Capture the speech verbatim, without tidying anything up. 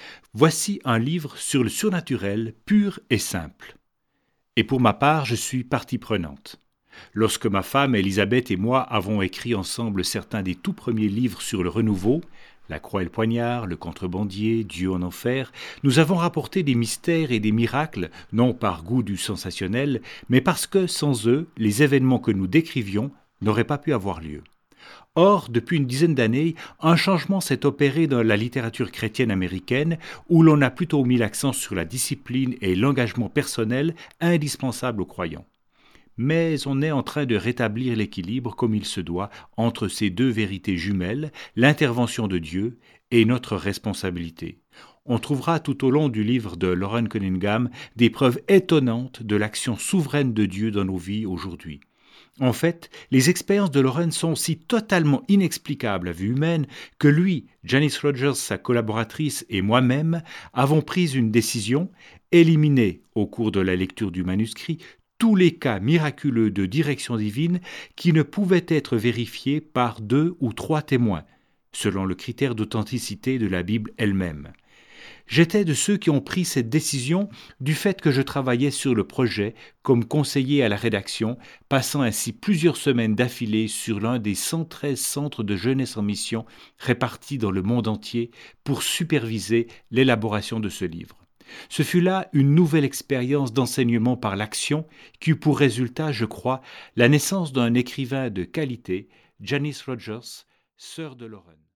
Voici un livre sur le surnaturel pur et simple. Et pour ma part, je suis partie prenante. Lorsque ma femme Elisabeth et moi avons écrit ensemble certains des tout premiers livres sur le renouveau, La croix et le poignard, Le contrebandier, Dieu en enfer, nous avons rapporté des mystères et des miracles, non par goût du sensationnel, mais parce que, sans eux, les événements que nous décrivions n'auraient pas pu avoir lieu. Or, depuis une dizaine d'années, un changement s'est opéré dans la littérature chrétienne américaine où l'on a plutôt mis l'accent sur la discipline et l'engagement personnel indispensable aux croyants. Mais on est en train de rétablir l'équilibre comme il se doit entre ces deux vérités jumelles, l'intervention de Dieu et notre responsabilité. On trouvera tout au long du livre de Loren Cunningham des preuves étonnantes de l'action souveraine de Dieu dans nos vies aujourd'hui. En fait, les expériences de Loren sont si totalement inexplicables à vue humaine que lui, Janice Rogers, sa collaboratrice et moi-même avons pris une décision, éliminer au cours de la lecture du manuscrit tous les cas miraculeux de direction divine qui ne pouvaient être vérifiés par deux ou trois témoins, selon le critère d'authenticité de la Bible elle-même. J'étais de ceux qui ont pris cette décision du fait que je travaillais sur le projet comme conseiller à la rédaction, passant ainsi plusieurs semaines d'affilée sur l'un des cent treize centres de jeunesse en mission répartis dans le monde entier pour superviser l'élaboration de ce livre. Ce fut là une nouvelle expérience d'enseignement par l'action qui eut pour résultat, je crois, la naissance d'un écrivain de qualité, Janice Rogers, sœur de Loren.